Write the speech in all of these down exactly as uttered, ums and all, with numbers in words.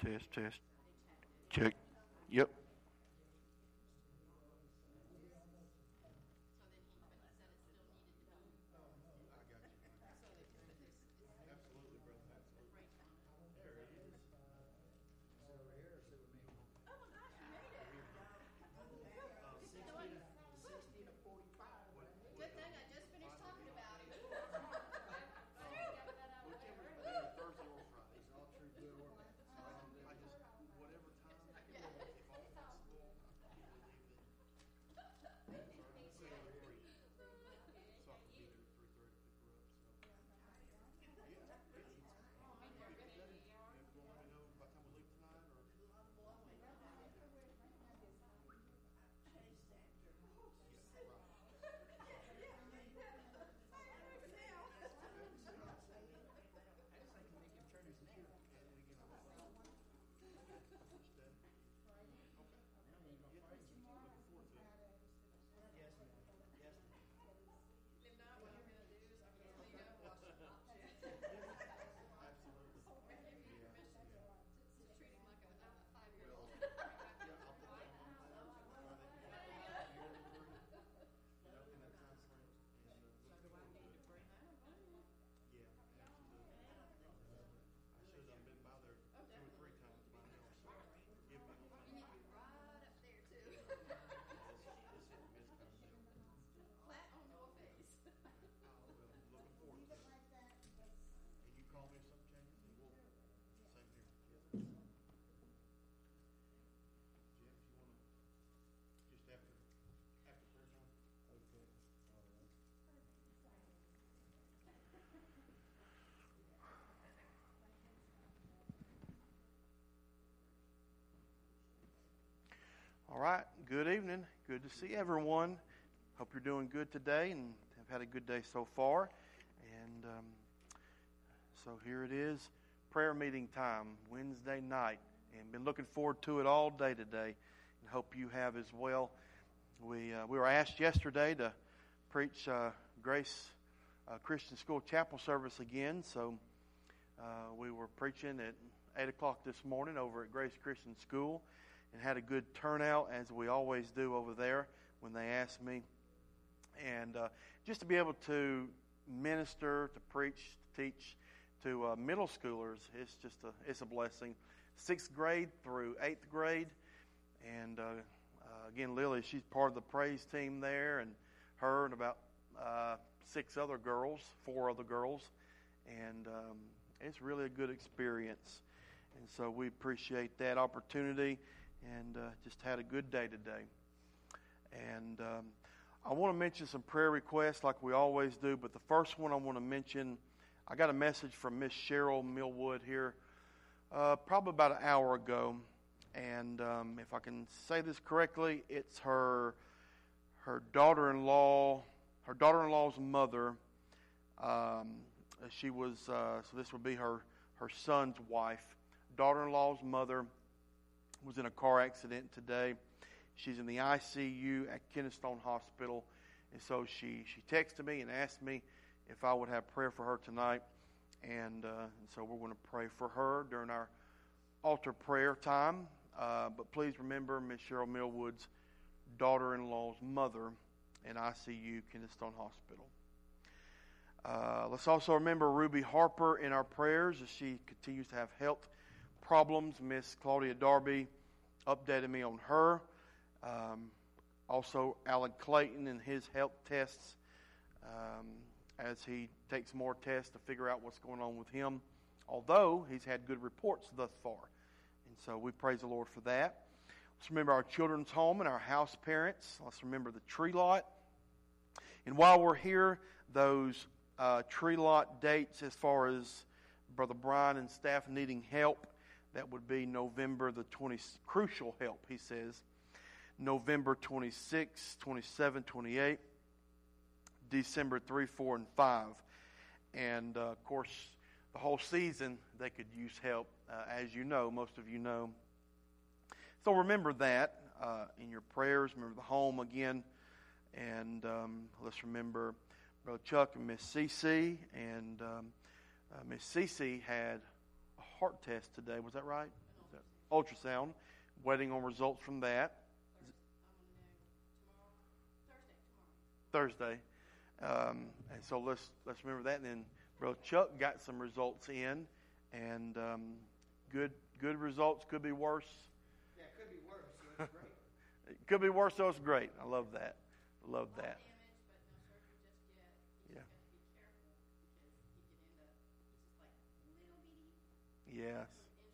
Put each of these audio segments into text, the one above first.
Test, test. Check. Yep. Good thing I just finished talking about him. All right. Good evening. Good to see everyone. Hope you're doing good today and have had a good day so far. And um, so here it is, prayer meeting time, Wednesday night. And been looking forward to it all day today. And hope you have as well. We uh, we were asked yesterday to preach uh, Grace uh, Christian School Chapel service again. So uh, we were preaching at eight o'clock this morning over at Grace Christian School. And had a good turnout, as we always do over there when they ask me. And uh, just to be able to minister, to preach, to teach to uh, middle schoolers, it's just a it's a blessing. Sixth grade through eighth grade, and uh, uh, again, Lily, she's part of the praise team there, and her and about uh, six other girls, four other girls, and um, it's really a good experience. And so we appreciate that opportunity. And uh, just had a good day today. And um, I want to mention some prayer requests like we always do. But the first one I want to mention, I got a message from Miss Cheryl Millwood here uh, probably about an hour ago. And um, if I can say this correctly, it's her her daughter-in-law, her daughter-in-law's mother. Um, she was uh, so this would be her her son's wife, daughter-in-law's mother. Was in a car accident today. She's in the I C U at Kennestone Hospital. And so she, she texted me and asked me if I would have prayer for her tonight. And, uh, and so we're going to pray for her during our altar prayer time. Uh, but please remember Miss Cheryl Millwood's daughter-in-law's mother in I C U, Kennestone Hospital. Uh, let's also remember Ruby Harper in our prayers as she continues to have health problems. Miss Claudia Darby updated me on her. Um, also, Alan Clayton and his health tests um, as he takes more tests to figure out what's going on with him. Although he's had good reports thus far. And so we praise the Lord for that. Let's remember our children's home and our house parents. Let's remember the tree lot. And while we're here, those uh, tree lot dates as far as Brother Brian and staff needing help, that would be November the twentieth, crucial help, he says. November twenty-sixth, twenty-seventh, twenty-eighth, December third, fourth, and fifth. And, uh, of course, the whole season they could use help, uh, as you know, most of you know. So remember that uh, in your prayers. Remember the home again. And um, let's remember Brother Chuck and Miss Cece. And um, uh, Miss Cece had heart test today. Was that right? Is that ultrasound. Waiting on results from that. Thursday. Um, and so let's let's remember that. And then Brother Chuck got some results in, and um, good good results. Could be worse. Yeah, it could be worse. So it's great. It could be worse, so it's great. I love that. I love that. Yeah. Yes.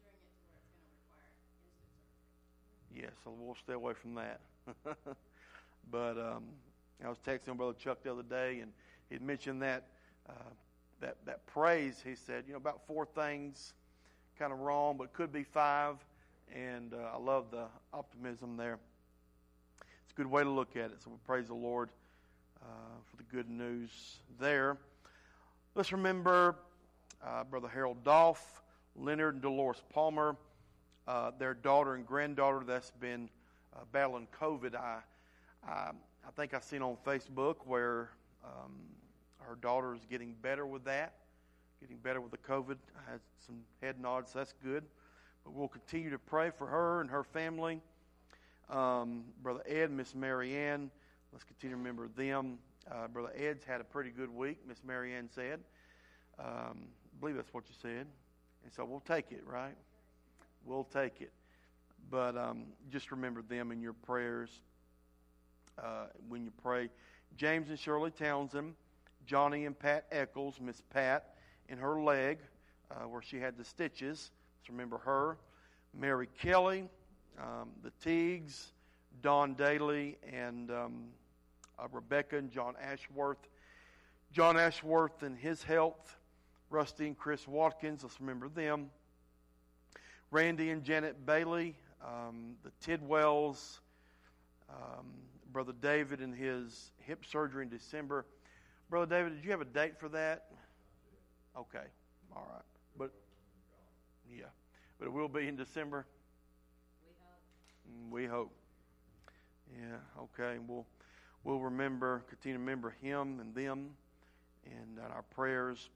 Yes, so we'll stay away from that. But um, I was texting Brother Chuck the other day, and he'd mentioned that uh, that that praise. He said, you know, about four things, kind of wrong, but could be five. And uh, I love the optimism there. It's a good way to look at it. So we praise the Lord uh, for the good news there. Let's remember uh, Brother Harold Dolph, Leonard and Dolores Palmer, uh, their daughter and granddaughter that's been uh, battling COVID. I, I I think I seen on Facebook where um, her daughter is getting better with that, getting better with the COVID. I had some head nods. That's good. But we'll continue to pray for her and her family. Um, Brother Ed and Miss Mary Ann, let's continue to remember them. Uh, Brother Ed's had a pretty good week, Miss Mary Ann said. Um, I believe that's what you said. And so we'll take it, right? We'll take it. But um, just remember them in your prayers uh, when you pray. James and Shirley Townsend, Johnny and Pat Eccles, Miss Pat in her leg uh, where she had the stitches. Let's remember her. Mary Kelly, um, the Teagues, Don Daly, and um, uh, Rebecca and John Ashworth. John Ashworth and his health. Rusty and Chris Watkins, let's remember them. Randy and Janet Bailey, um, the Tidwells, um, Brother David and his hip surgery in December. Brother David, did you have a date for that? Okay, all right. But, yeah, but it will be in December? We hope. We hope. Yeah, okay. We'll, we'll remember, continue to remember him and them and uh, our prayers.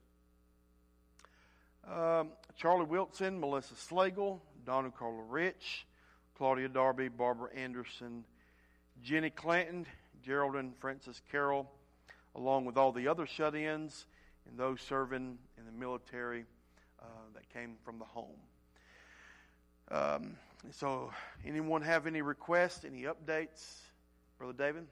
Um, Charlie Wilson, Melissa Slagle, Donna Carla Rich, Claudia Darby, Barbara Anderson, Jenny Clanton, Gerald and Francis Carroll, along with all the other shut-ins and those serving in the military uh, that came from the home. Um, so, anyone have any requests, any updates? Brother David?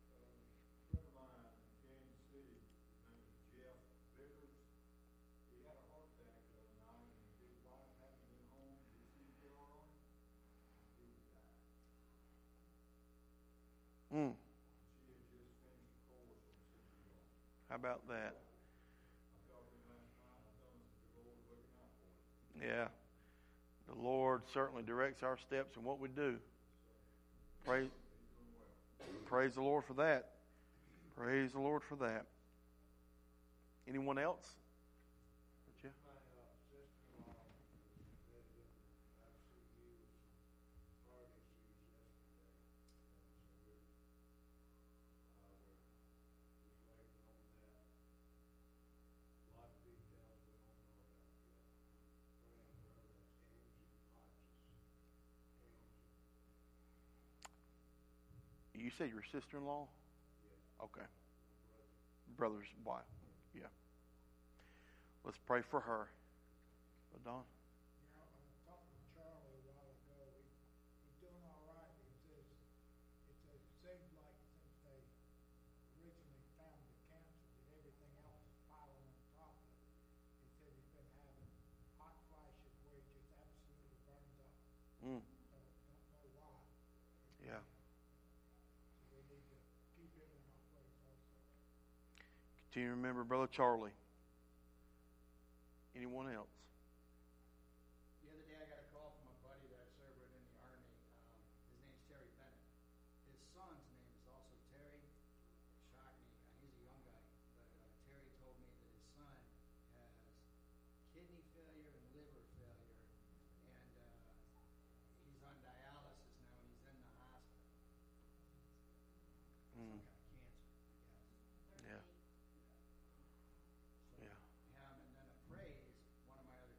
Mm. How about that? Yeah. The Lord certainly directs our steps in what we do. Praise, praise the Lord for that. Praise the Lord for that. Anyone else? Yeah. You said your sister-in-law? Okay. Brother's wife. Yeah. Let's pray for her. But Don? Yeah, I was talking to Charlie a while ago. He, he's doing all right. He says it says, it seems like since they originally found the cancer that everything else is piling on top of it. He said he's been having hot flashes where he just absolutely burns up. Mm. So don't know why. Yeah. So we need to keep him in our prayers also. Continue to remember Brother Charlie. Anyone else? The other day I got a call from a buddy that served in the Army. Um, his name's Terry Bennett. His son's name is also Terry. It shocked me. Uh, he's a young guy. But uh, Terry told me that his son has kidney failure and liver failure. And uh, he's on dialysis now and he's in the hospital. Mm. Some kind of cancer, I guess. Yeah. So Yeah. him and then a praise, one of my other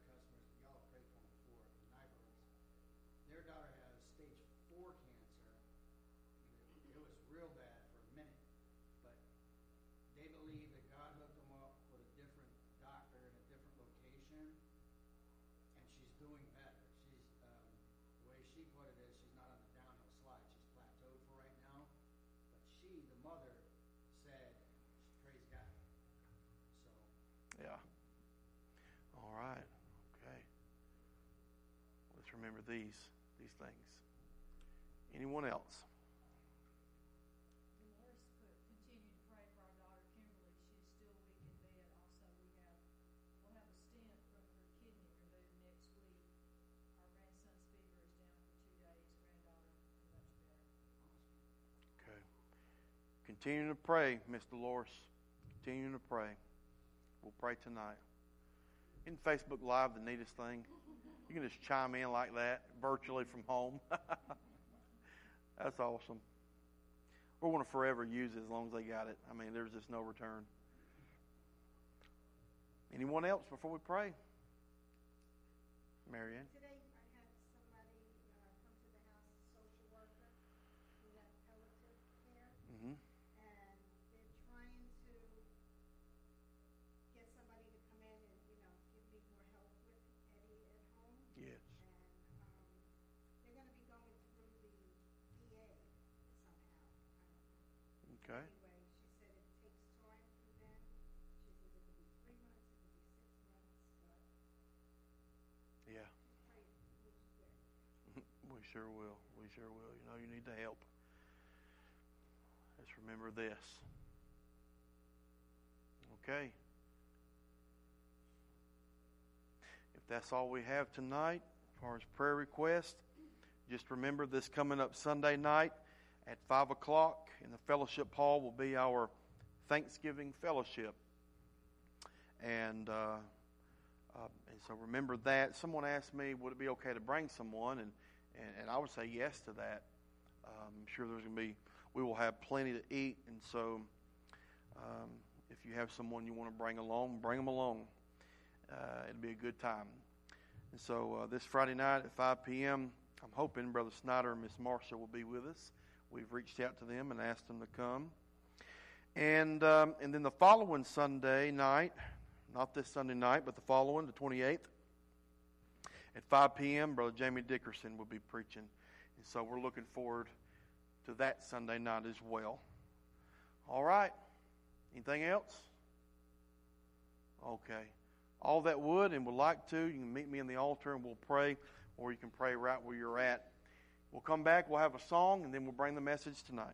mother said, praise God. So. Yeah. All right. Okay. Let's remember these these things. Anyone else? Dolores put, continue to pray for our daughter Kimberly. She's still weak in bed. Also, we have, we'll have a stent from her kidney removed next week. Our grandson's fever is down for two days. Granddaughter much better. Okay. Continue to pray, Miss Dolores. Continue to pray. We'll pray tonight. Isn't Facebook Live the neatest thing? You can just chime in like that, virtually from home. That's awesome. We're going to forever use it as long as they got it. I mean, there's just no return. Anyone else before we pray? Marianne? Today I had somebody uh, come to the house, a social worker, who had palliative care, Mm-hmm. and they're trying to get somebody to come in and, you know, give me more help with Eddie at home. Yes. And um, they're going to be going through the V A somehow. I don't know. Okay. Anyway, she said it takes time for them. She said it could be three months, it could be six months, but Yeah. pray moves quick. We sure will. We sure will. You know, you need to help. Let's remember this. Okay. If that's all we have tonight, as far as prayer requests, just remember this coming up Sunday night at five o'clock in the fellowship hall will be our Thanksgiving fellowship. And, uh, uh, and so remember that. Someone asked me, would it be okay to bring someone? And, and, and I would say yes to that. Um, I'm sure there's going to be, we will have plenty to eat. And so um, if you have someone you want to bring along, bring them along. Uh, it'll be a good time. And so uh, this Friday night at five p.m., I'm hoping Brother Snyder and Miss Marshall will be with us. We've reached out to them and asked them to come. And um, and then the following Sunday night, not this Sunday night, but the following, the twenty-eighth, at five p.m., Brother Jamie Dickerson will be preaching. And so we're looking forward to that Sunday night as well. All right. Anything else? Okay. All that would and would like to, you can meet me in the altar and we'll pray, or you can pray right where you're at. We'll come back, we'll have a song, and then we'll bring the message tonight.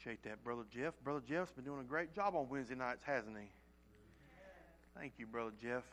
Appreciate that, Brother Jeff. Brother Jeff's been doing a great job on Wednesday nights, hasn't he? Thank you, Brother Jeff.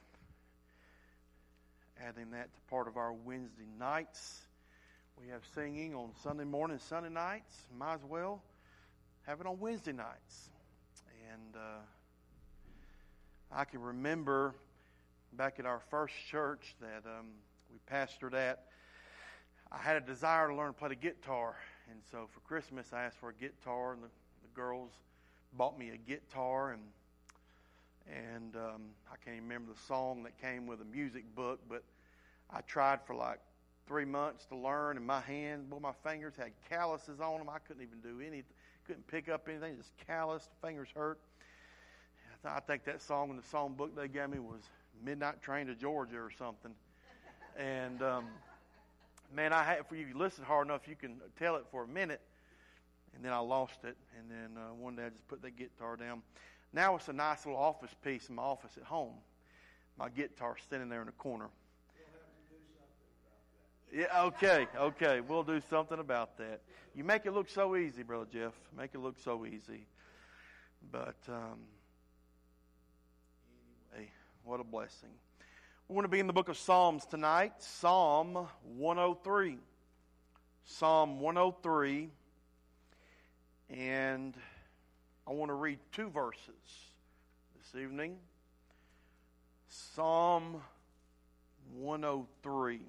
Adding that to part of our Wednesday nights. We have singing on Sunday morning and Sunday nights. Might as well have it on Wednesday nights. And uh, I can remember back at our first church that um, we pastored at, I had a desire to learn to play the guitar. And so for Christmas, I asked for a guitar, and the, the girls bought me a guitar. And and um, I can't even remember the song that came with a music book, but I tried for like three months to learn, and my hands, boy, my fingers had calluses on them. I couldn't even do anything, couldn't pick up anything, just calloused, fingers hurt. I think that song in the song book they gave me was Midnight Train to Georgia or something. And um, man, I had, if you listen hard enough, you can tell it for a minute. And then I lost it. And then uh, one day I just put that guitar down. Now it's a nice little office piece in my office at home. My guitar standing there in the corner. You'll have to do something about that. Yeah, okay, okay. We'll do something about that. You make it look so easy, Brother Jeff. Make it look so easy. But um, anyway, what a blessing. We're going to be in the book of Psalms tonight. Psalm one oh three. Psalm one oh three. And I want to read two verses this evening. Psalm one oh three.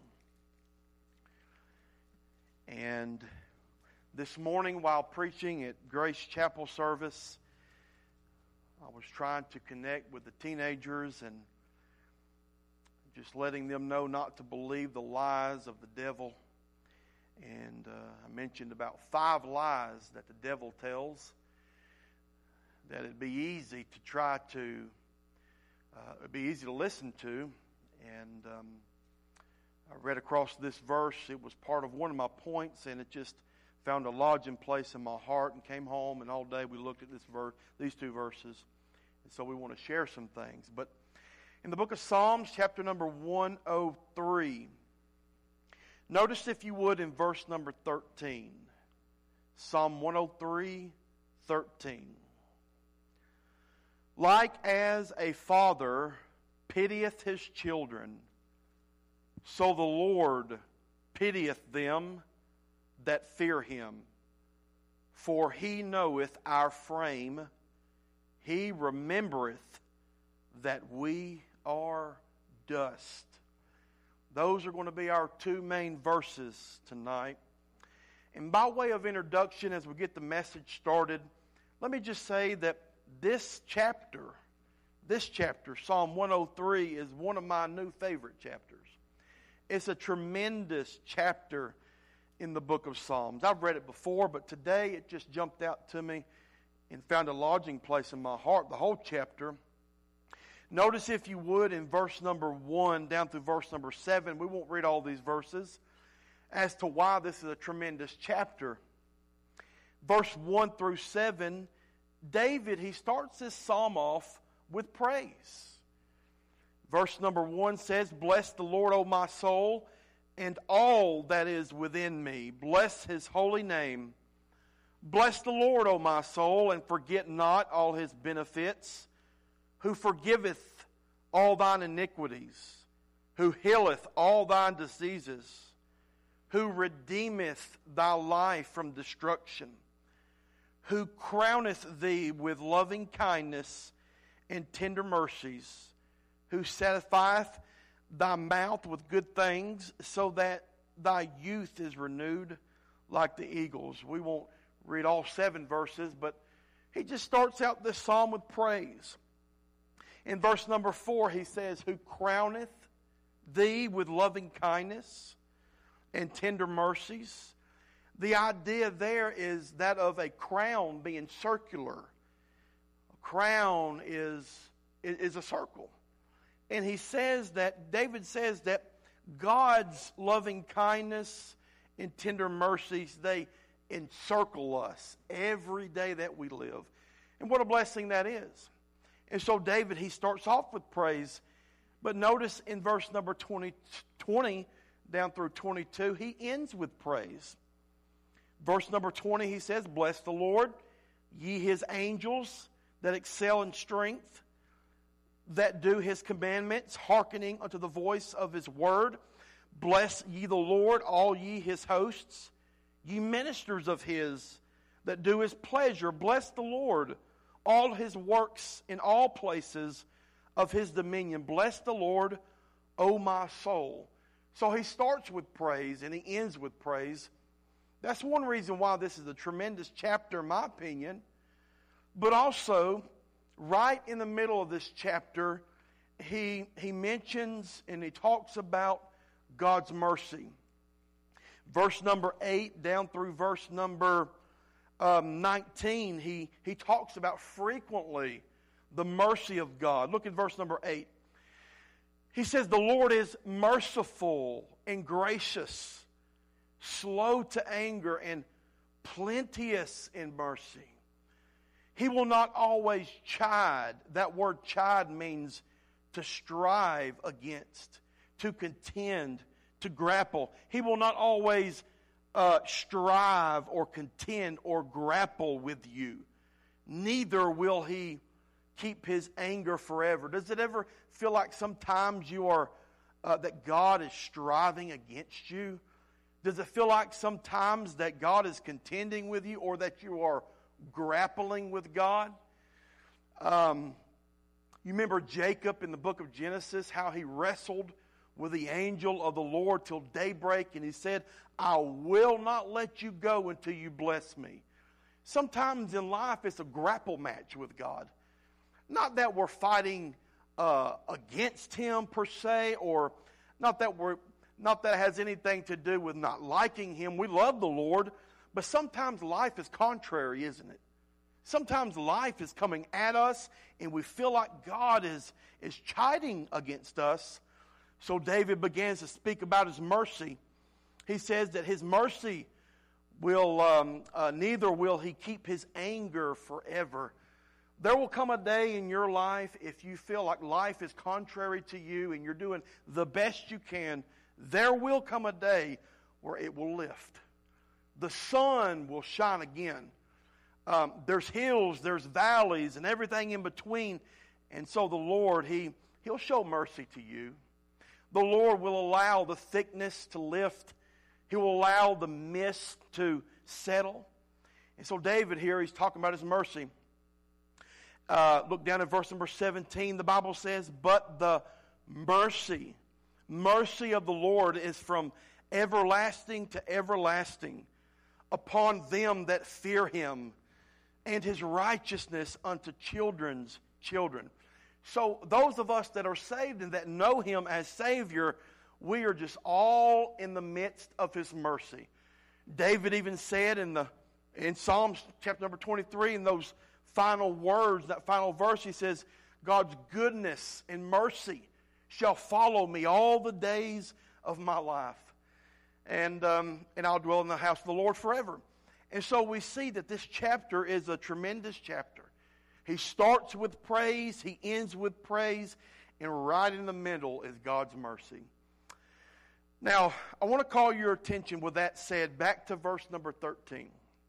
And this morning while preaching at Grace Chapel service, I was trying to connect with the teenagers and just letting them know not to believe the lies of the devil. And uh, I mentioned about five lies that the devil tells, that it'd be easy to try to, uh, it'd be easy to listen to. And um, I read across this verse. It was part of one of my points, and it just found a lodging place in my heart, and came home, and all day we looked at this verse, these two verses. And so we want to share some things. But in the book of Psalms, chapter number one oh three, notice, if you would, in verse number thirteen. Psalm one oh three, thirteen. Like as a father pitieth his children, so the Lord pitieth them that fear him. For he knoweth our frame, he remembereth that we are dust. Those are going to be our two main verses tonight. And by way of introduction, as we get the message started, let me just say that this chapter, this chapter, Psalm one oh three, is one of my new favorite chapters. It's a tremendous chapter in the book of Psalms. I've read it before, but today it just jumped out to me and found a lodging place in my heart, the whole chapter. Notice, if you would, in verse number one down through verse number seven, we won't read all these verses, as to why this is a tremendous chapter. Verse one through seven, David, he starts this psalm off with praise. Verse number one says, Bless the Lord, O my soul, and all that is within me. Bless his holy name. Bless the Lord, O my soul, and forget not all his benefits, who forgiveth all thine iniquities, who healeth all thine diseases, who redeemeth thy life from destruction, who crowneth thee with loving kindness and tender mercies, who satisfieth thy mouth with good things, so that thy youth is renewed like the eagles. We won't read all seven verses, but he just starts out this psalm with praise. In verse number four, he says, Who crowneth thee with loving kindness and tender mercies. The idea there is that of a crown being circular. A crown is, is a circle. And he says that, David says that God's loving kindness and tender mercies, they encircle us every day that we live. And what a blessing that is. And so David, he starts off with praise. But notice in verse number twenty, twenty down through twenty-two, he ends with praise. Verse number twenty, he says, Bless the Lord, ye his angels that excel in strength, that do his commandments, hearkening unto the voice of his word. Bless ye the Lord, all ye his hosts, ye ministers of his that do his pleasure. Bless the Lord, all his works in all places of his dominion. Bless the Lord, O my soul. So he starts with praise and he ends with praise. That's one reason why this is a tremendous chapter, in my opinion. But also, right in the middle of this chapter, he, he mentions and he talks about God's mercy. Verse number eight down through verse number um, nineteen, he, he talks about frequently the mercy of God. Look at verse number eight. He says, the Lord is merciful and gracious, slow to anger, and plenteous in mercy. He will not always chide. That word chide means to strive against, to contend, to grapple. He will not always uh, strive or contend or grapple with you. Neither will he keep his anger forever. Does it ever feel like sometimes you are, uh, that God is striving against you? Does it feel like sometimes that God is contending with you or that you are grappling with God? Um, you remember Jacob in the book of Genesis, how he wrestled with the angel of the Lord till daybreak, and he said, I will not let you go until you bless me. Sometimes in life it's a grapple match with God. Not that we're fighting uh, against him per se, or not that we're not that it has anything to do with not liking him. We love the Lord, but sometimes life is contrary, isn't it? Sometimes life is coming at us, and we feel like God is, is chiding against us. So David begins to speak about his mercy. He says that his mercy will, um, uh, neither will he keep his anger forever. There will come a day in your life, if you feel like life is contrary to you and you're doing the best you can, there will come a day where it will lift. The sun will shine again. Um, there's hills, there's valleys, and everything in between. And so the Lord, he, He'll show mercy to you. The Lord will allow the thickness to lift. He will allow the mist to settle. And so David here, he's talking about his mercy. Uh, look down at verse number seventeen. The Bible says, but the mercy, mercy of the Lord is from everlasting to everlasting upon them that fear him, and his righteousness unto children's children. So those of us that are saved and that know him as Savior, we are just all in the midst of his mercy. David even said in the in Psalms chapter number twenty-three, in those final words, that final verse, he says, God's goodness and mercy shall follow me all the days of my life. And, um, and I'll dwell in the house of the Lord forever. And so we see that this chapter is a tremendous chapter. He starts with praise, he ends with praise, and right in the middle is God's mercy. Now, I want to call your attention, with that said, back to verse number thirteen.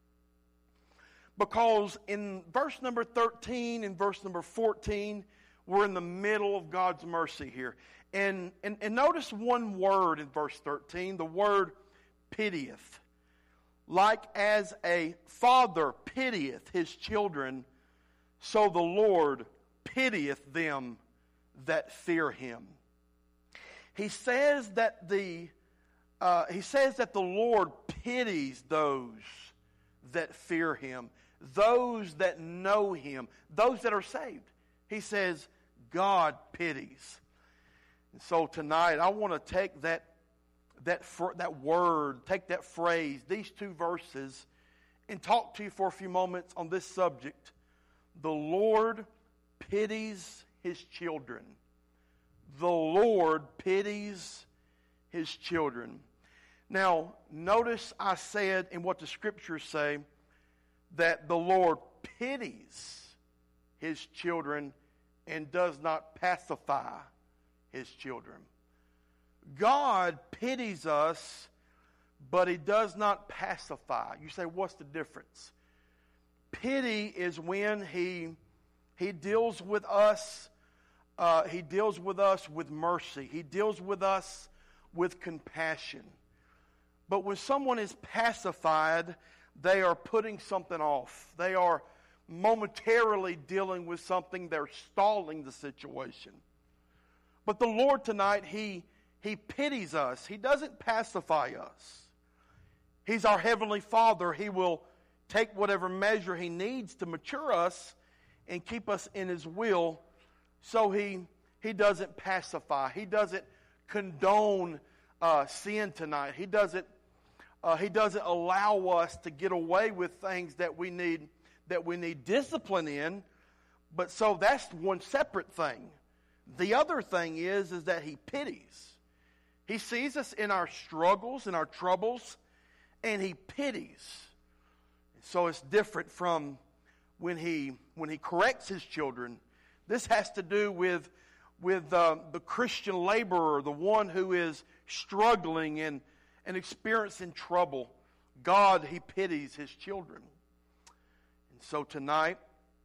Because in verse number thirteen and verse number fourteen, we're in the middle of God's mercy here. And, and, and notice one word in verse thirteen, the word pitieth. Like as a father pitieth his children, so the Lord pitieth them that fear him. He says that the uh, he says that the Lord pities those that fear him, those that know him, those that are saved. He says God pities. And so tonight I want to take that that fr- that word, take that phrase, these two verses, and talk to you for a few moments on this subject. The Lord pities his children. The Lord pities his children. Now, notice I said in what the scriptures say that the Lord pities his children and does not pacify his children. God pities us, but he does not pacify. You say, what's the difference? Pity is when he, he deals with us, uh, he deals with us with mercy. He deals with us with compassion. But when someone is pacified, they are putting something off. They are momentarily dealing with something. They're stalling the situation. But the Lord tonight, He, he pities us. He doesn't pacify us. He's our Heavenly Father. He will take whatever measure He needs to mature us and keep us in His will. So He, he doesn't pacify. He doesn't condone uh, sin tonight. He doesn't, uh, he doesn't allow us to get away with things that we need, that we need discipline in. But so that's one separate thing. The other thing is, is that He pities. He sees us in our struggles, in our troubles, and He pities. So it's different from when He when He corrects His children. This has to do with, with uh, the Christian laborer, the one who is struggling and, and experiencing trouble. God, He pities His children. And so tonight,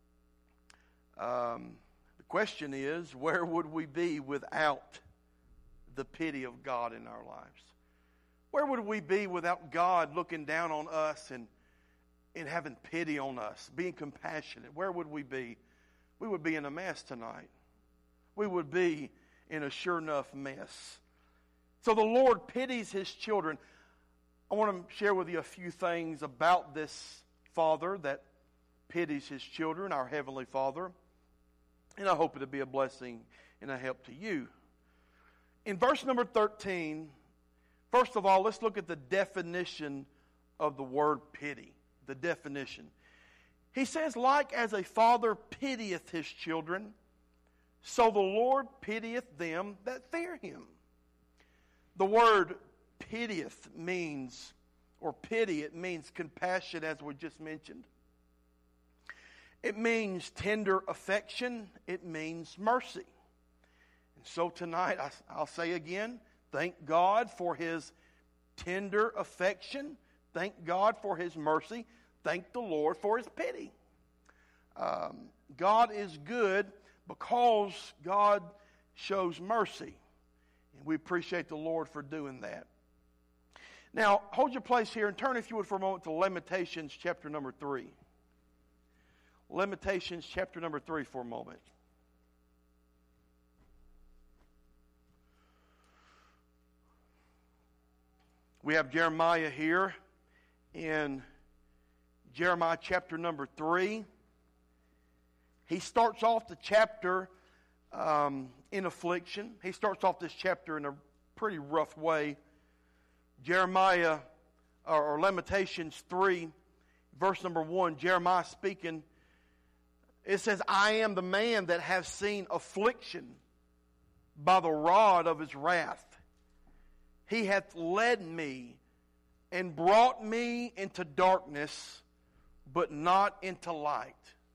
um, the question is, where would we be without the pity of God in our lives? Where would we be without God looking down on us and, and having pity on us, being compassionate? Where would we be? We would be in a mess tonight. We would be in a sure enough mess. So the Lord pities His children. I want to share with you a few things about this Father that pities His children, our Heavenly Father. And I hope it'll be a blessing and a help to you. In verse number thirteen, first of all, let's look at the definition of the word pity. The definition. He says, like as a father pitieth his children, so the Lord pitieth them that fear Him. The word pitieth means, or pity, it means compassion, as we just mentioned. It means tender affection. It means mercy. And so tonight, I, I'll say again, thank God for His tender affection. Thank God for His mercy. Thank the Lord for His pity. Um, God is good because God shows mercy. And we appreciate the Lord for doing that. Now, hold your place here and turn, if you would, for a moment to Lamentations chapter number three. Lamentations chapter number three for a moment. We have Jeremiah here in Jeremiah chapter number three. He starts off the chapter um, in affliction. He starts off this chapter in a pretty rough way. Jeremiah, or, or Lamentations three, verse number one, Jeremiah speaking, it says, I am the man that have seen affliction by the rod of His wrath. He hath led me and brought me into darkness, but not into light.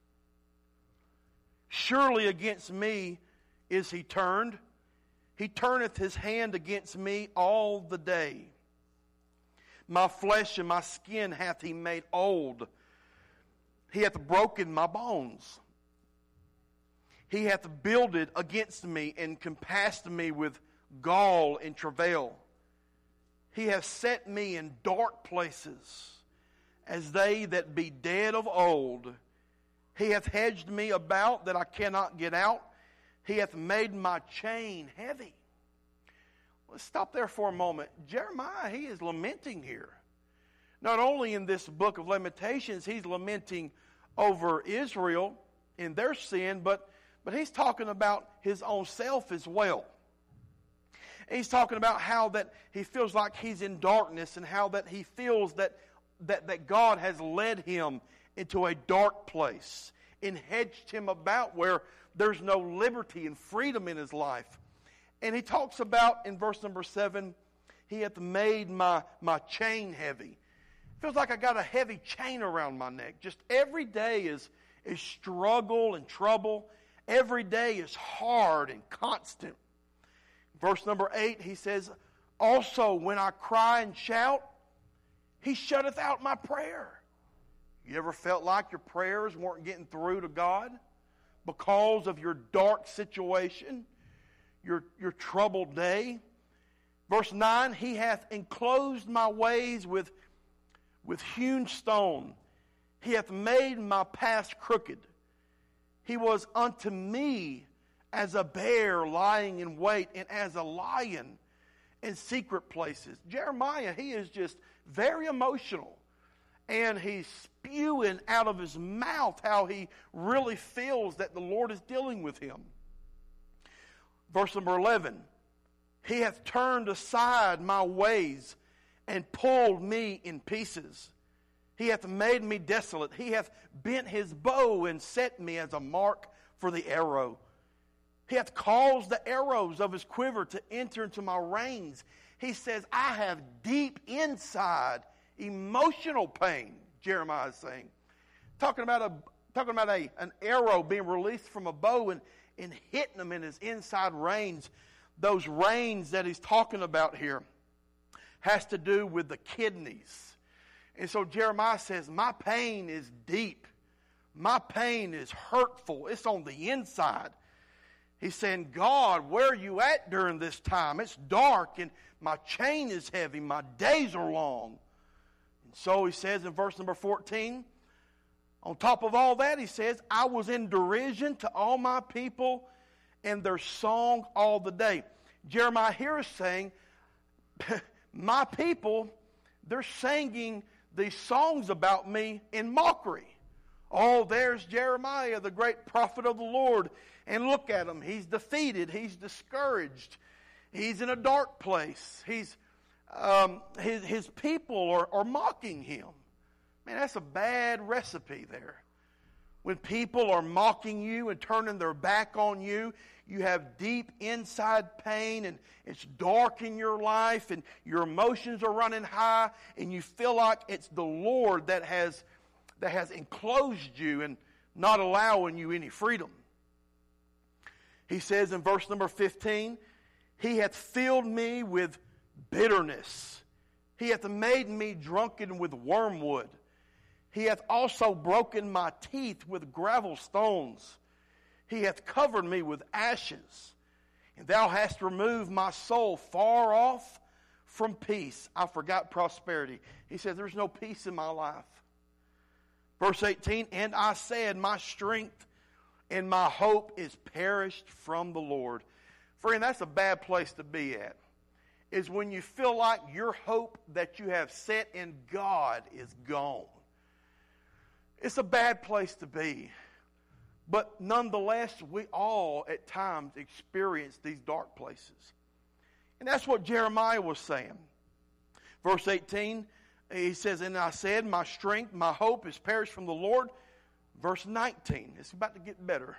Surely against me is He turned. He turneth His hand against me all the day. My flesh and my skin hath He made old. He hath broken my bones. He hath builded against me and compassed me with gall and travail. He hath set me in dark places, as they that be dead of old. He hath hedged me about that I cannot get out. He hath made my chain heavy. Let's stop there for a moment. Jeremiah, he is lamenting here. Not only in this book of Lamentations, he's lamenting over Israel in their sin, but, but he's talking about his own self as well. And he's talking about how that he feels like he's in darkness, and how that he feels that, that, that God has led him into a dark place and hedged him about where there's no liberty and freedom in his life. And he talks about, in verse number seven, He hath made my, my chain heavy. Feels like I got a heavy chain around my neck. Just every day is, is struggle and trouble. Every day is hard and constant. Verse number eight, he says, also when I cry and shout, He shutteth out my prayer. You ever felt like your prayers weren't getting through to God because of your dark situation, your, your troubled day? Verse nine, He hath enclosed my ways with, with hewn stone. He hath made my paths crooked. He was unto me as a bear lying in wait, and as a lion in secret places. Jeremiah, he is just very emotional. And he's spewing out of his mouth how he really feels that the Lord is dealing with him. Verse number eleven. He hath turned aside my ways and pulled me in pieces. He hath made me desolate. He hath bent his bow and set me as a mark for the arrow. He hath caused the arrows of his quiver to enter into my reins. He says, I have deep inside emotional pain, Jeremiah is saying. Talking about a talking about a, an arrow being released from a bow and, and hitting him in his inside reins. Those reins that he's talking about here has to do with the kidneys. And so Jeremiah says, my pain is deep. My pain is hurtful. It's on the inside. He's saying, God, where are you at during this time? It's dark and my chain is heavy. My days are long. And so he says in verse number fourteen, on top of all that, he says, I was in derision to all my people and their song all the day. Jeremiah here is saying, my people, they're singing these songs about me in mockery. Oh, there's Jeremiah, the great prophet of the Lord. And look at him. He's defeated. He's discouraged. He's in a dark place. He's um, his, his people are, are mocking him. Man, that's a bad recipe there. When people are mocking you and turning their back on you, you have deep inside pain and it's dark in your life and your emotions are running high and you feel like it's the Lord that has, that has enclosed you and not allowing you any freedom. He says in verse number fifteen, He hath filled me with bitterness. He hath made me drunken with wormwood. He hath also broken my teeth with gravel stones. He hath covered me with ashes. And thou hast removed my soul far off from peace. I forgot prosperity. He says, there's no peace in my life. Verse eighteen, And I said, my strength and my hope is perished from the Lord. Friend, that's a bad place to be at. Is when you feel like your hope that you have set in God is gone. It's a bad place to be. But nonetheless, we all at times experience these dark places. And that's what Jeremiah was saying. Verse eighteen, he says, And I said, my strength, my hope is perished from the Lord. Verse nineteen, it's about to get better.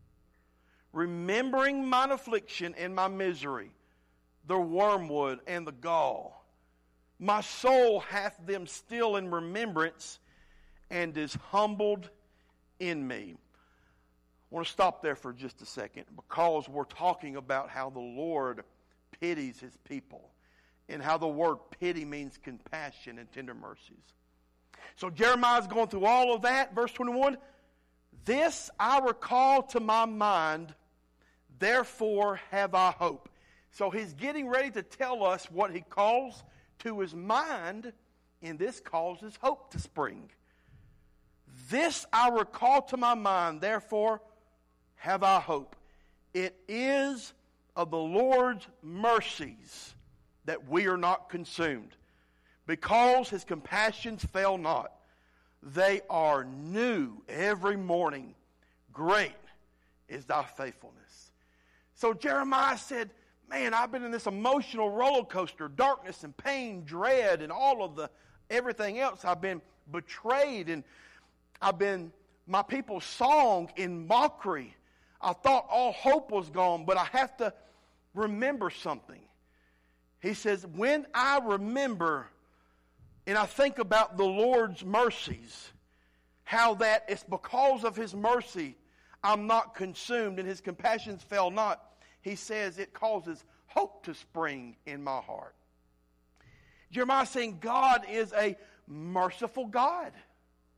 Remembering mine affliction and my misery, the wormwood and the gall, my soul hath them still in remembrance and is humbled in me. I want to stop there for just a second because we're talking about how the Lord pities His people and how the word pity means compassion and tender mercies. So Jeremiah's going through all of that. Verse twenty-one, This I recall to my mind, therefore have I hope. So he's getting ready to tell us what he calls to his mind, and this causes hope to spring. This I recall to my mind, therefore have I hope. It is of the Lord's mercies that we are not consumed, because His compassions fail not. They are new every morning. Great is thy faithfulness. So Jeremiah said, man, I've been in this emotional roller coaster, darkness and pain, dread, and all of the everything else. I've been betrayed, and I've been my people's song in mockery. I thought all hope was gone, but I have to remember something. He says, when I remember and I think about the Lord's mercies, how that it's because of His mercy I'm not consumed and His compassions fail not, he says it causes hope to spring in my heart. Jeremiah is saying God is a merciful God.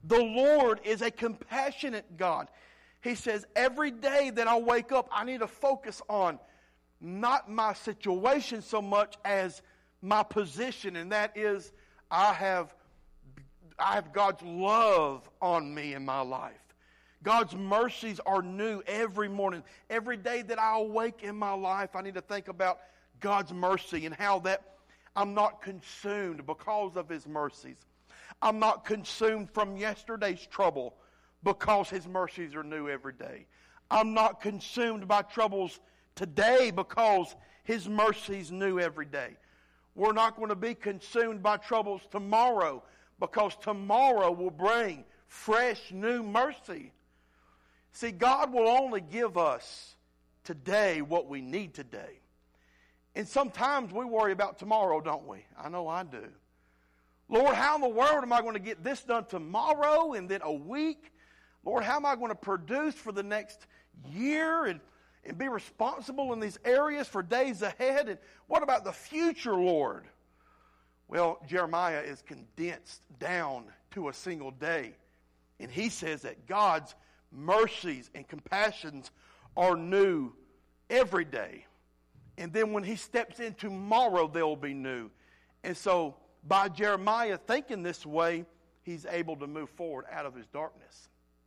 The Lord is a compassionate God. He says, every day that I wake up, I need to focus on not my situation so much as my position, and that is I have, I have God's love on me in my life. God's mercies are new every morning. Every day that I awake in my life, I need to think about God's mercy and how that I'm not consumed because of His mercies. I'm not consumed from yesterday's trouble because His mercies are new every day. I'm not consumed by troubles today because His mercies new every day. We're not going to be consumed by troubles tomorrow because tomorrow will bring fresh new mercy. See, God will only give us today what we need today. And sometimes we worry about tomorrow, don't we? I know I do. Lord, how in the world am I going to get this done tomorrow and then a week? Lord, how am I going to produce for the next year and, and be responsible in these areas for days ahead? And what about the future, Lord? Well, Jeremiah is condensed down to a single day. And he says that God's mercies and compassions are new every day. And then when he steps in tomorrow, they'll be new. And so by Jeremiah thinking this way, he's able to move forward out of his darkness.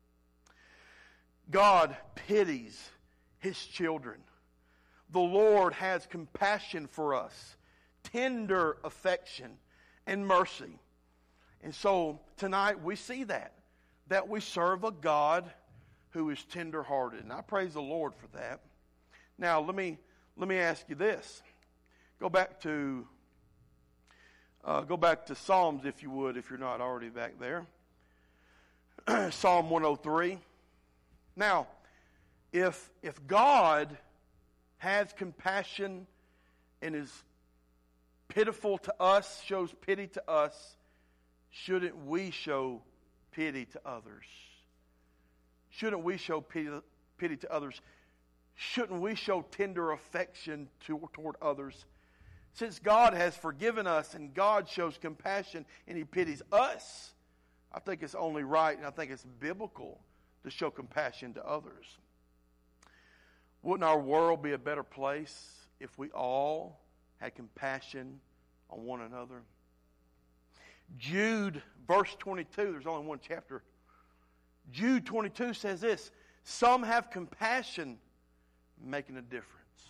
God pities His children. The Lord has compassion for us, tender affection and mercy. And so tonight we see that, that we serve a God who is tender-hearted. And I praise the Lord for that. Now, let me let me ask you this. Go back to uh, go back to Psalms, if you would, if you're not already back there. Psalm one oh three. Now, if if God has compassion and is pitiful to us, shows pity to us, shouldn't we show pity to others? Shouldn't we show pity, pity to others? Shouldn't we show tender affection to, toward others? Since God has forgiven us and God shows compassion and He pities us, I think it's only right and I think it's biblical to show compassion to others. Wouldn't our world be a better place if we all had compassion on one another? Jude, verse twenty-two, there's only one chapter. Jude twenty-two says this, some have compassion, making a difference.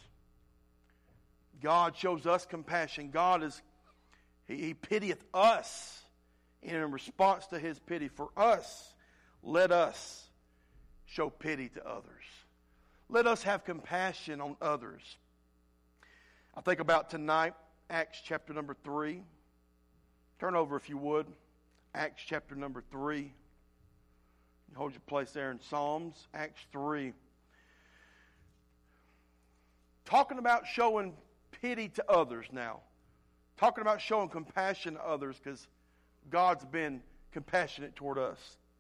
God shows us compassion. God is, He, he pitieth us. And in response to His pity for us, let us show pity to others. Let us have compassion on others. I think about tonight, Acts chapter number three. Turn over if you would. Acts chapter number three. You hold your place there in Psalms, Acts three. Talking about showing pity to others now. Talking about showing compassion to others because God's been compassionate toward us.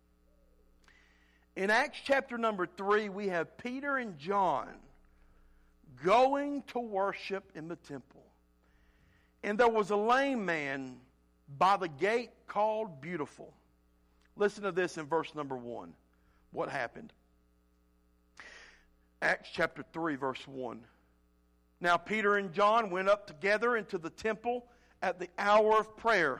In Acts chapter number three, we have Peter and John going to worship in the temple. And there was a lame man by the gate called Beautiful. Listen to this in verse number one. What happened? Acts chapter three, verse one. Now Peter and John went up together into the temple at the hour of prayer,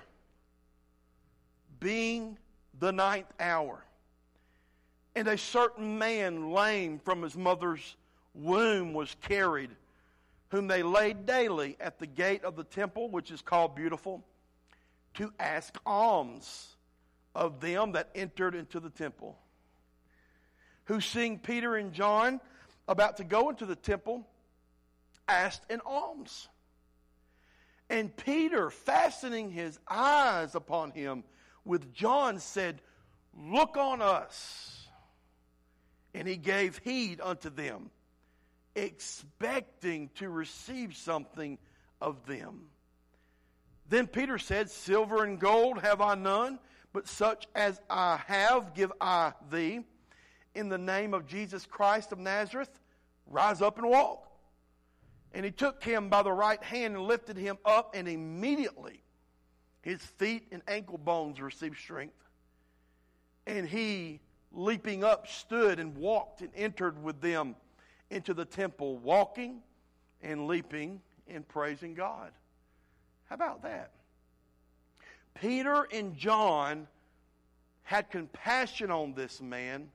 being the ninth hour. And a certain man lame from his mother's womb was carried, whom they laid daily at the gate of the temple, which is called Beautiful, to ask alms of them that entered into the temple. Who, seeing Peter and John about to go into the temple, asked an alms. And Peter, fastening his eyes upon him with John, said, Look on us. And he gave heed unto them, expecting to receive something of them. Then Peter said, Silver and gold have I none, but such as I have give I thee. In the name of Jesus Christ of Nazareth, rise up and walk. And he took him by the right hand and lifted him up, and immediately his feet and ankle bones received strength. And he, leaping up, stood and walked and entered with them into the temple, walking and leaping and praising God. How about that? Peter and John had compassion on this man.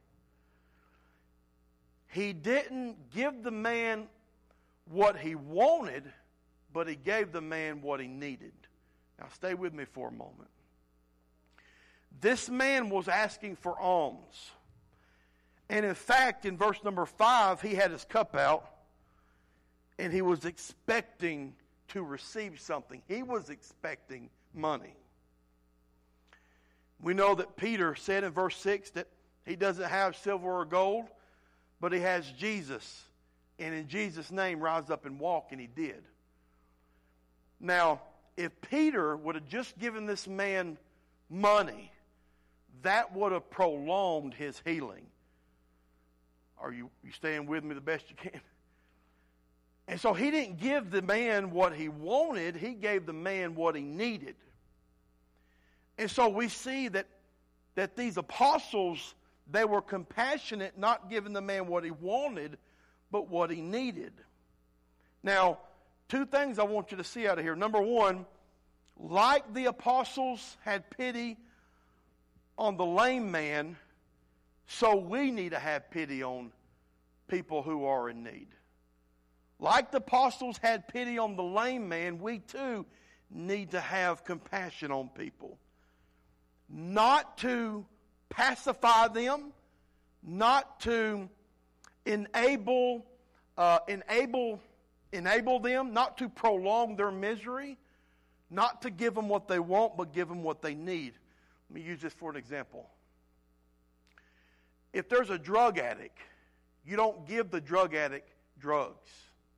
He didn't give the man what he wanted, but he gave the man what he needed. Now stay with me for a moment. This man was asking for alms. And in fact, in verse number five, he had his cup out and he was expecting to receive something. He was expecting money. We know that Peter said in verse six that he doesn't have silver or gold, but he has Jesus. And in Jesus' name, rise up and walk, and he did. Now, if Peter would have just given this man money, that would have prolonged his healing. Are you, you staying with me the best you can? And so he didn't give the man what he wanted. He gave the man what he needed. And so we see that, that these apostles, they were compassionate, not giving the man what he wanted, but what he needed. Now, two things I want you to see out of here. Number one, like the apostles had pity on the lame man, so we need to have pity on people who are in need. Like the apostles had pity on the lame man, we too need to have compassion on people. Not to pacify them, not to enable, uh, enable, enable them, not to prolong their misery, not to give them what they want, but give them what they need. Let me use this for an example. If there's a drug addict, you don't give the drug addict drugs.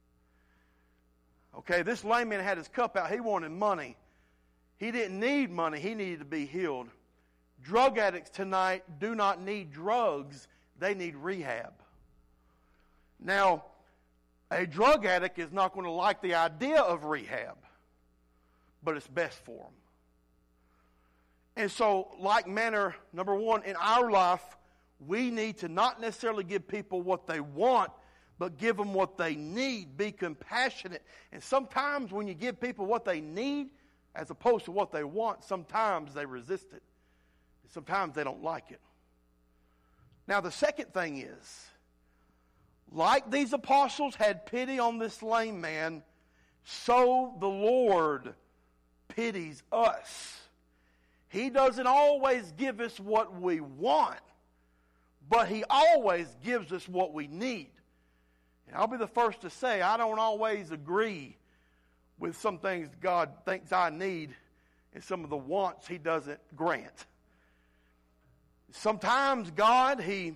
Okay, this lame man had his cup out. He wanted money. He didn't need money. He needed to be healed. Drug addicts tonight do not need drugs. They need rehab. Now, a drug addict is not going to like the idea of rehab, but it's best for them. And so, like manner, number one, in our life, we need to not necessarily give people what they want, but give them what they need. Be compassionate. And sometimes when you give people what they need, as opposed to what they want, sometimes they resist it. Sometimes they don't like it. Now, the second thing is, like these apostles had pity on this lame man, so the Lord pities us. He doesn't always give us what we want, but He always gives us what we need. And I'll be the first to say, I don't always agree with some things God thinks I need and some of the wants He doesn't grant. Sometimes God, He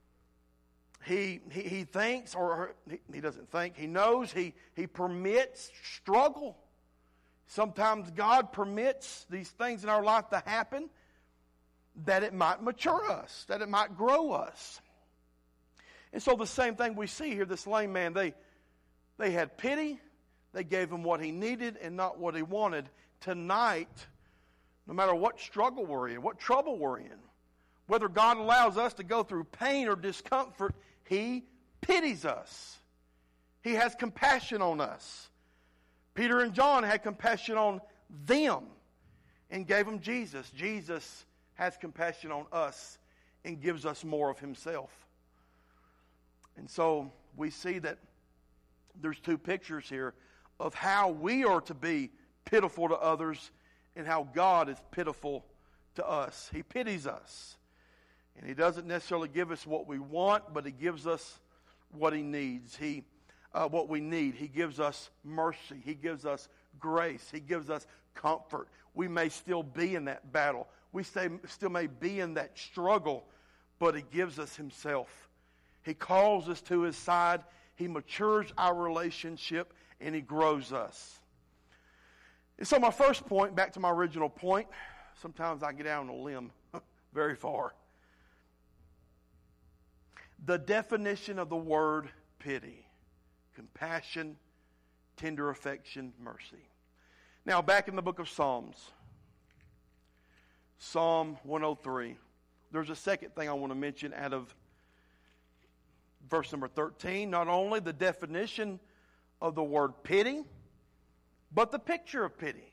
He He, he thinks, or he, he doesn't think, He knows, He He permits struggle. Sometimes God permits these things in our life to happen that it might mature us, that it might grow us. And so the same thing we see here, this lame man, they, they had pity, they gave him what he needed and not what he wanted. Tonight, no matter what struggle we're in, what trouble we're in, whether God allows us to go through pain or discomfort, He pities us. He has compassion on us. Peter and John had compassion on them and gave them Jesus. Jesus has compassion on us and gives us more of Himself. And so we see that there's two pictures here of how we are to be pitiful to others and how God is pitiful to us. He pities us. And He doesn't necessarily give us what we want, but He gives us what He needs. He, uh, what we need. He gives us mercy. He gives us grace. He gives us comfort. We may still be in that battle. We stay, still may be in that struggle, but He gives us Himself. He calls us to His side. He matures our relationship, and He grows us. And so my first point, back to my original point, sometimes I get out on a limb very far. The definition of the word pity: compassion, tender affection, mercy. Now, back in the book of Psalms, Psalm one oh three. there's a second thing I want to mention out of verse number thirteen. Not only the definition of the word pity, but the picture of pity.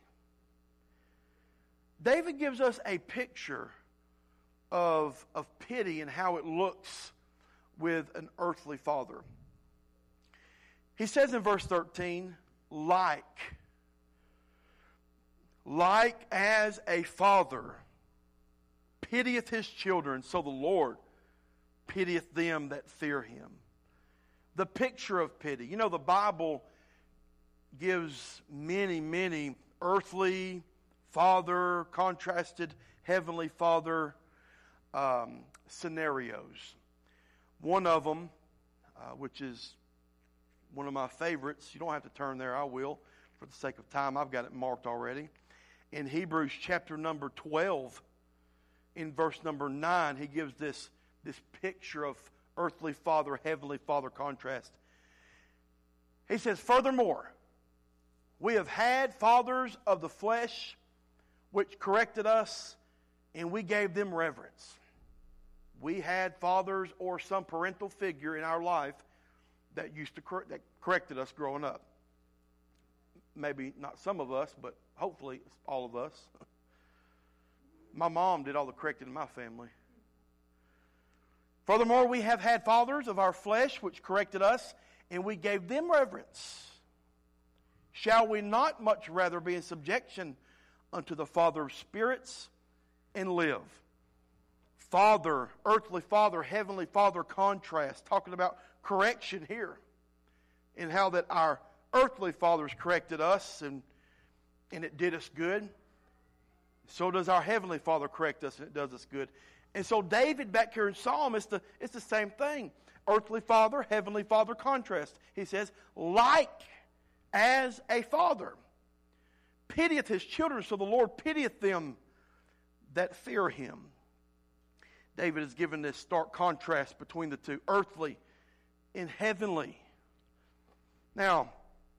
David gives us a picture of, of pity and how it looks with an earthly father. He says in verse thirteen, like, like as a father pitieth his children, so the Lord pitieth them that fear him. The picture of pity. You know, the Bible gives many, many earthly father, contrasted heavenly father um, scenarios. One of them, uh, which is one of my favorites, you don't have to turn there, I will, for the sake of time. I've got it marked already. In Hebrews chapter number twelve, in verse number nine, he gives this, this picture of earthly father, heavenly father contrast. He says, furthermore, we have had fathers of the flesh which corrected us, and we gave them reverence. We had fathers or some parental figure in our life that used to cor- that corrected us growing up. Maybe not some of us, but hopefully all of us. My mom did all the correcting in my family. Furthermore, we have had fathers of our flesh which corrected us, and we gave them reverence. Shall we not much rather be in subjection unto the Father of spirits and live? Father, earthly father, heavenly father contrast. Talking about correction here. And how that our earthly fathers corrected us and, and it did us good. So does our heavenly Father correct us and it does us good. And so David back here in Psalm, it's the, it's the same thing. Earthly father, heavenly father contrast. He says, like as a father pitieth his children, so the Lord pitieth them that fear him. David has given this stark contrast between the two, earthly and heavenly. Now,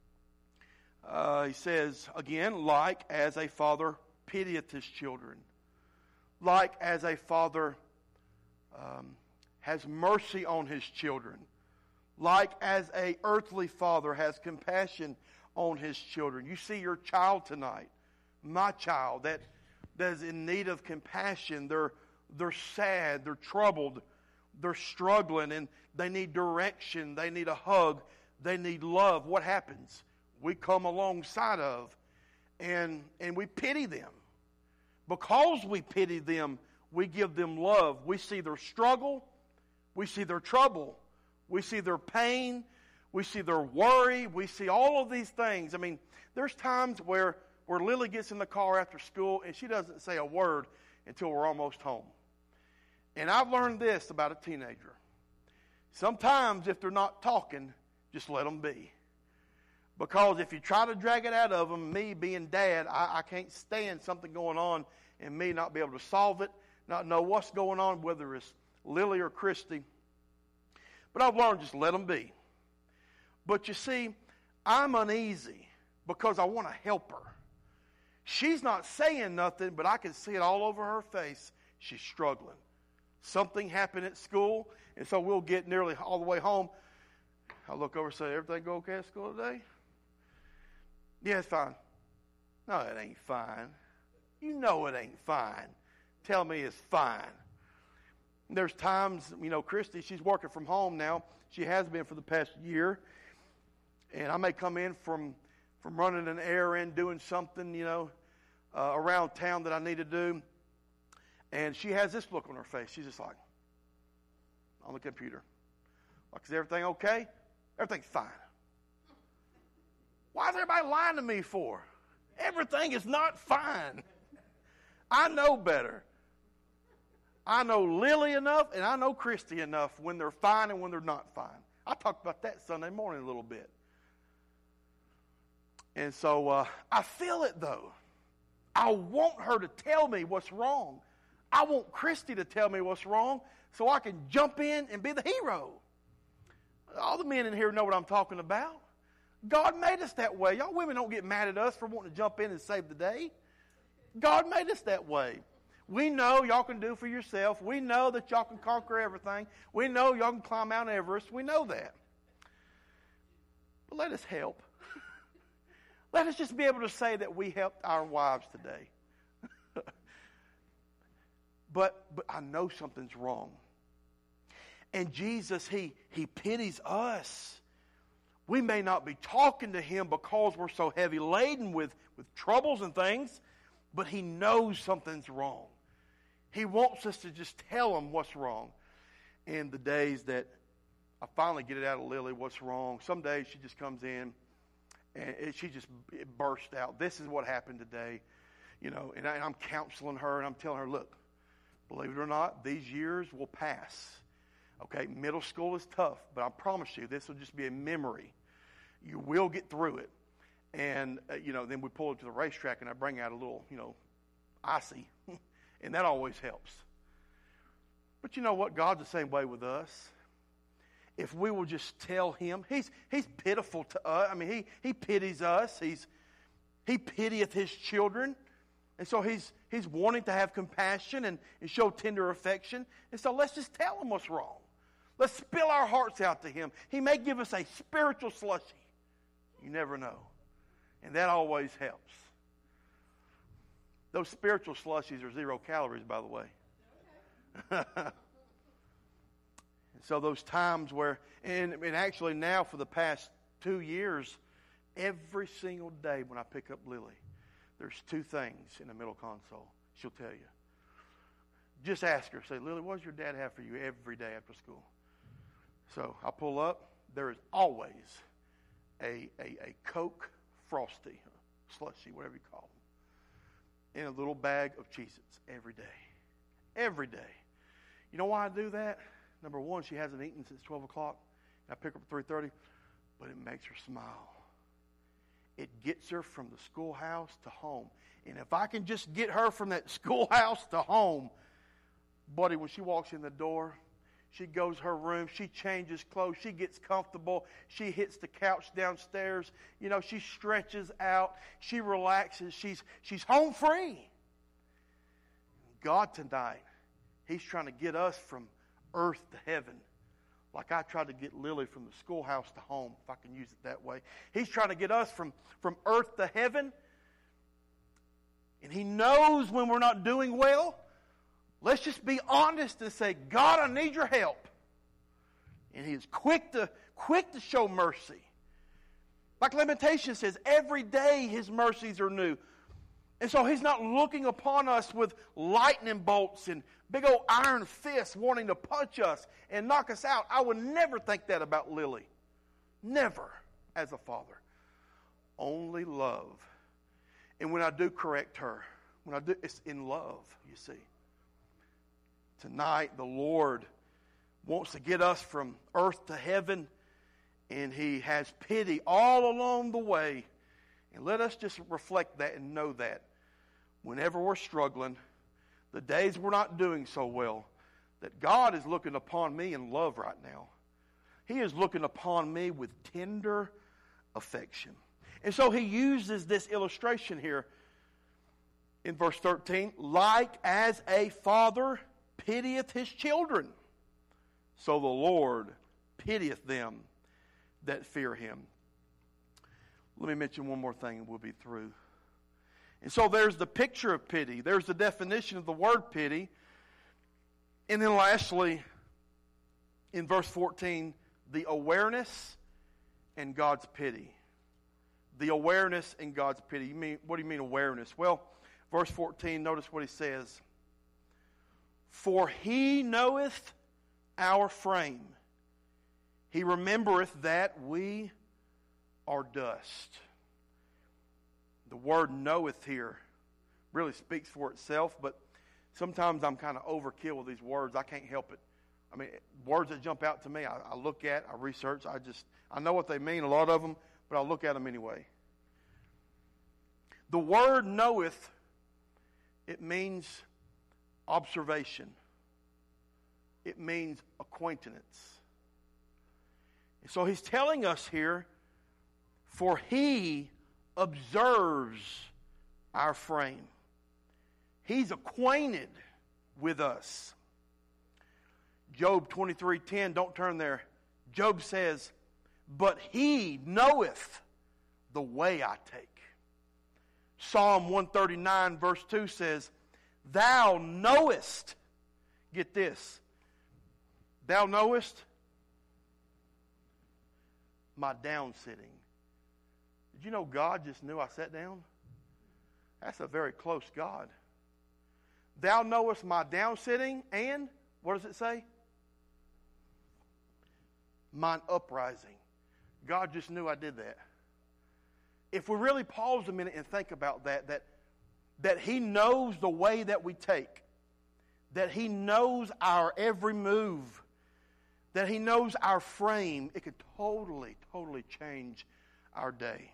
uh, he says again, like as a father pitieth his children. Like as a father um, has mercy on his children. Like as a earthly father has compassion on his children. You see your child tonight, my child, that, that is in need of compassion. They're, they're sad, they're troubled, they're struggling, and they need direction, they need a hug, they need love. What happens? We come alongside of and, and we pity them. Because we pity them, we give them love. We see their struggle, we see their trouble, we see their pain, we see their worry, we see all of these things. I mean, there's times where, where Lily gets in the car after school and she doesn't say a word until we're almost home. And I've learned this about a teenager. Sometimes if they're not talking, just let them be. Because if you try to drag it out of them, me being dad, I, I can't stand something going on and me not be able to solve it, not know what's going on, whether it's Lily or Christy. But I've learned just let them be. But you see, I'm uneasy because I want to help her. She's not saying nothing, but I can see it all over her face. She's struggling. Something happened at school, and so we'll get nearly all the way home. I'll look over and say, everything go okay at school today? Yeah, it's fine. No, it ain't fine. You know it ain't fine. Tell me it's fine. There's times, you know, Christy, she's working from home now. She has been for the past year. And I may come in from, from running an errand, doing something, you know, uh, around town that I need to do. And she has this look on her face. She's just like, on the computer. Like, is everything okay? Everything's fine. Why is everybody lying to me for? Everything is not fine. I know better. I know Lily enough and I know Christy enough when they're fine and when they're not fine. I talked about that Sunday morning a little bit. And so uh, I feel it though. I want her to tell me what's wrong. I want Christy to tell me what's wrong so I can jump in and be the hero. All the men in here know what I'm talking about. God made us that way. Y'all women don't get mad at us for wanting to jump in and save the day. God made us that way. We know y'all can do for yourself. We know that y'all can conquer everything. We know y'all can climb Mount Everest. We know that. But let us help. Let us just be able to say that we helped our wives today. but but I know something's wrong. And Jesus, he, he pities us. We may not be talking to him because we're so heavy laden with, with troubles and things, but he knows something's wrong. He wants us to just tell him what's wrong. And the days that I finally get it out of Lily what's wrong, some days she just comes in and it, she just it burst out. This is what happened today. You know, and, I, and I'm counseling her and I'm telling her, look, believe it or not, these years will pass. Okay, middle school is tough, but I promise you this will just be a memory. You will get through it. And, uh, you know, then we pull it to the racetrack and I bring out a little, you know, icy. And that always helps. But you know what? God's the same way with us. If we will just tell him, he's he's pitiful to us. I mean, he, he pities us. He's He pitieth his children. And so he's he's wanting to have compassion and, and show tender affection. And so let's just tell him what's wrong. Let's spill our hearts out to him. He may give us a spiritual slushy. You never know. And that always helps. Those spiritual slushies are zero calories, by the way. And so those times where, and, and actually now for the past two years, every single day when I pick up Lily, there's two things in the middle console. She'll tell you. Just ask her, say, Lily, what does your dad have for you every day after school? So I pull up. There is always a, a, a Coke Frosty, slushy, whatever you call them, in a little bag of Cheez-Its every day. Every day. You know why I do that? Number one, she hasn't eaten since twelve o'clock. I pick her up at three thirty, but it makes her smile. It gets her from the schoolhouse to home. And if I can just get her from that schoolhouse to home, buddy, when she walks in the door, she goes to her room, she changes clothes, she gets comfortable, she hits the couch downstairs, you know, she stretches out, she relaxes, she's she's home free. God tonight, he's trying to get us from earth to heaven. Like I tried to get Lily from the schoolhouse to home, if I can use it that way. He's trying to get us from, from earth to heaven. And he knows when we're not doing well. Let's just be honest and say, God, I need your help. And he is quick to, quick to show mercy. Like Lamentations says, every day his mercies are new. And so he's not looking upon us with lightning bolts and big old iron fists wanting to punch us and knock us out. I would never think that about Lily. Never as a father. Only love. And when I do correct her, when I do, it's in love, you see. Tonight, the Lord wants to get us from earth to heaven, and he has pity all along the way. And let us just reflect that and know that. Whenever we're struggling, the days we're not doing so well, that God is looking upon me in love right now. He is looking upon me with tender affection. And so he uses this illustration here in verse thirteen. Like as a father pitieth his children, so the Lord pitieth them that fear him. Let me mention one more thing and we'll be through. And so there's the picture of pity. There's the definition of the word pity. And then lastly, in verse fourteen, the awareness and God's pity. The awareness and God's pity. You mean, what do you mean awareness? Well, verse fourteen, notice what he says. For he knoweth our frame. He remembereth that we are dust. The word knoweth here really speaks for itself, but sometimes I'm kind of overkill with these words. I can't help it. I mean, words that jump out to me, I, I look at, I research, I just, I know what they mean, a lot of them, but I'll look at them anyway. The word knoweth, it means observation. It means acquaintance. And so he's telling us here, for he observes our frame. He's acquainted with us. Job twenty-three ten, don't turn there. Job says, but he knoweth the way I take. Psalm one thirty-nine verse two says, thou knowest, get this, thou knowest my down sitting. Did you know God just knew I sat down? That's a very close God. Thou knowest my down sitting and, what does it say? Mine uprising. God just knew I did that. If we really pause a minute and think about that, that, that He knows the way that we take, that He knows our every move, that He knows our frame, it could totally, totally change our day.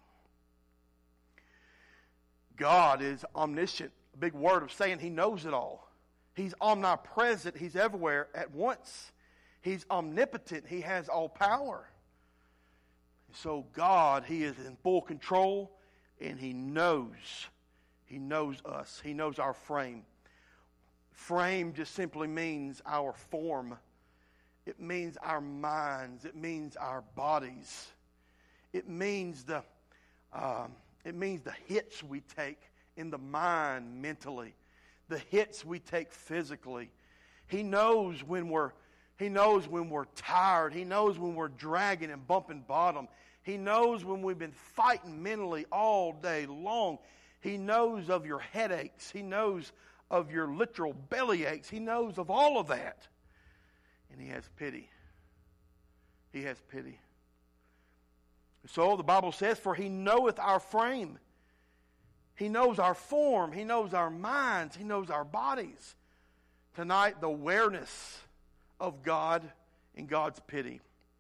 God is omniscient, a big word of saying He knows it all. He's omnipresent, He's everywhere at once. He's omnipotent, He has all power. So God, He is in full control, and He knows. He knows us. He knows our frame. Frame just simply means our form. It means our minds. It means our bodies. It means the um, it means the hits we take in the mind mentally, the hits we take physically. He knows when we're He knows when we're tired. He knows when we're dragging and bumping bottom. He knows when we've been fighting mentally all day long. He knows of your headaches. He knows of your literal belly aches. He knows of all of that. And He has pity. He has pity. So the Bible says, for He knoweth our frame. He knows our form. He knows our minds. He knows our bodies. Tonight, the awareness of God and God's pity.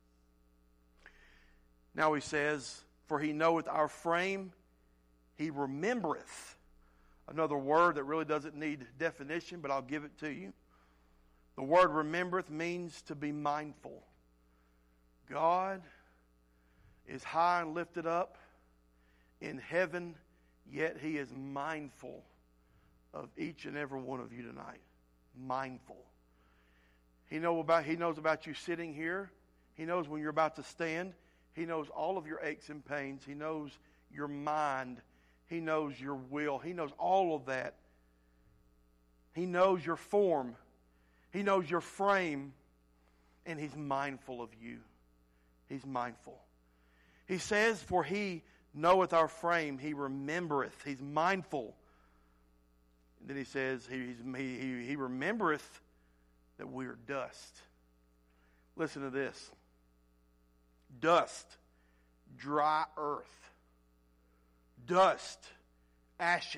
Now He says, for He knoweth our frame, He remembereth. Another word that really doesn't need definition, but I'll give it to you. The word remembereth means to be mindful. God is high and lifted up in heaven, yet He is mindful of each and every one of you tonight. Mindful. He know about, he knows about you sitting here. He knows when you're about to stand. He knows all of your aches and pains. He knows your mind. He knows your will. He knows all of that. He knows your form. He knows your frame. And He's mindful of you. He's mindful. He says, for He knoweth our frame. He remembereth. He's mindful. And then He says, He, he, he remembereth that we are dust. Listen to this. Dust, dry earth. Dust, ashes.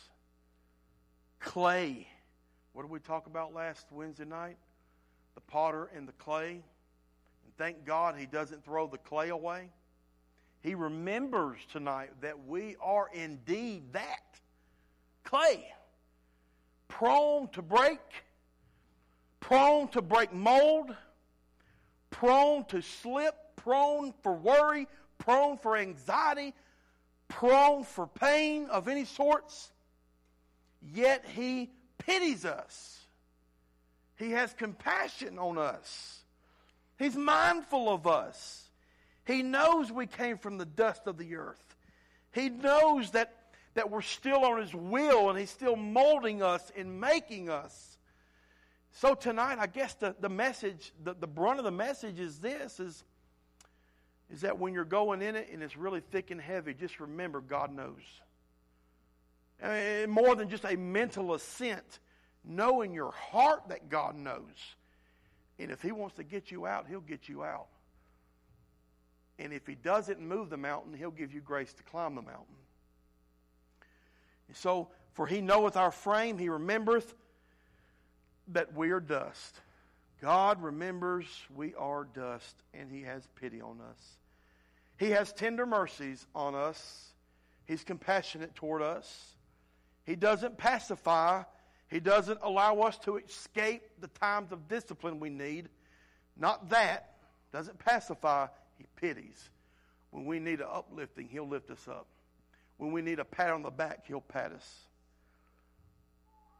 Clay. What did we talk about last Wednesday night? The potter and the clay. And thank God He doesn't throw the clay away. He remembers tonight that we are indeed that. Clay. Prone to break. Prone to break mold. Prone to slip. Prone for worry. Prone for anxiety. Prone for pain of any sorts. Yet He pities us. He has compassion on us. He's mindful of us. He knows we came from the dust of the earth. He knows that, that we're still on His will and He's still molding us and making us. So tonight, I guess the, the message, the, the brunt of the message is this, is, is that when you're going in it and it's really thick and heavy, just remember God knows. I mean, more than just a mental assent, know in your heart that God knows. And if He wants to get you out, He'll get you out. And if He doesn't move the mountain, He'll give you grace to climb the mountain. And so, for He knoweth our frame, He remembereth that we are dust. God remembers we are dust, and He has pity on us. He has tender mercies on us. He's compassionate toward us. He doesn't pacify. He doesn't allow us to escape the times of discipline we need. Not that. Doesn't pacify. He pities. When we need an uplifting, He'll lift us up. When we need a pat on the back, He'll pat us.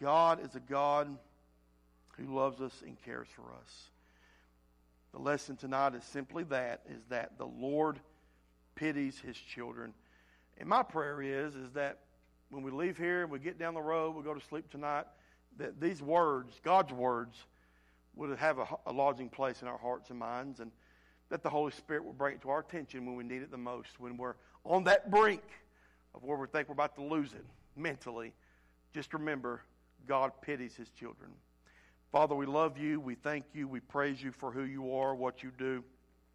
God is a God who loves us and cares for us. The lesson tonight is simply that, is that the Lord pities His children. And my prayer is, is that when we leave here and we get down the road, we go to sleep tonight, that these words, God's words, would have a, a lodging place in our hearts and minds, and that the Holy Spirit will bring it to our attention when we need it the most, when we're on that brink of where we think we're about to lose it mentally. Just remember, God pities His children. Father, we love You. We thank You. We praise You for who You are, what You do,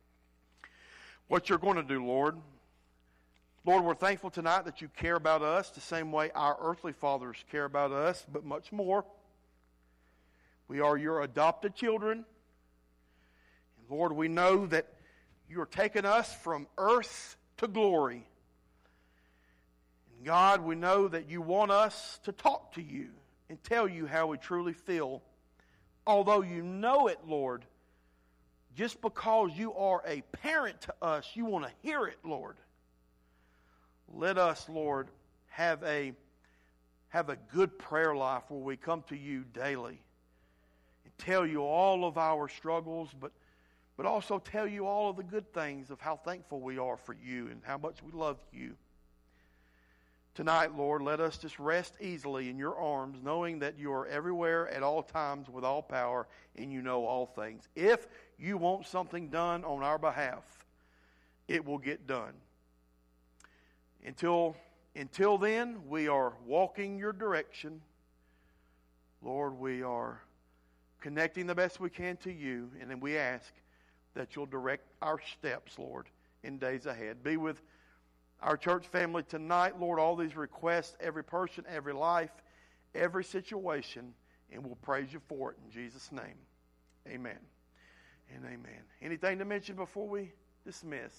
what You're going to do, Lord. Lord, we're thankful tonight that You care about us the same way our earthly fathers care about us, but much more. We are Your adopted children. And Lord, we know that You are taking us from earth to glory. And God, we know that You want us to talk to You and tell You how we truly feel. Although You know it, Lord, just because You are a parent to us, You want to hear it, Lord. Let us, Lord, have a, have a good prayer life where we come to You daily and tell You all of our struggles, but, but also tell You all of the good things of how thankful we are for You and how much we love You. Tonight, Lord, let us just rest easily in Your arms, knowing that You are everywhere at all times with all power, and You know all things. If You want something done on our behalf, it will get done. Until, until then, we are walking Your direction. Lord, we are connecting the best we can to You, and then we ask that You'll direct our steps, Lord, in days ahead. Be with our church family tonight, Lord, all these requests, every person, every life, every situation, and we'll praise You for it in Jesus' name. Amen and amen. Anything to mention before we dismiss?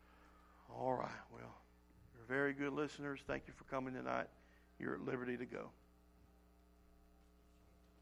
All right, well, you're very good listeners. Thank you for coming tonight. You're at liberty to go.